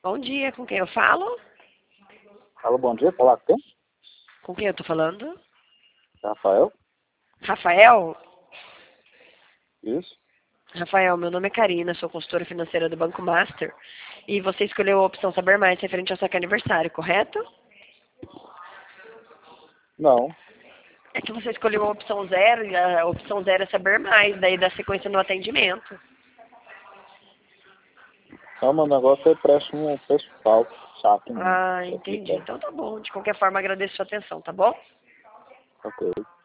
Bom dia, com quem eu falo? Alô, bom dia, falar com quem? Com quem eu tô falando? Rafael? Rafael? Isso. Rafael, meu nome é Karina, sou consultora financeira do Banco Master. E você escolheu a opção Saber Mais referente ao seu aniversário, correto? Não. É que você escolheu a opção 0 e a opção 0 é Saber Mais, daí dá sequência no atendimento. Não, meu negócio é empréstimo um pessoal, sabe? Ah, entendi. Então tá bom. De qualquer forma, agradeço a sua atenção, tá bom? Ok.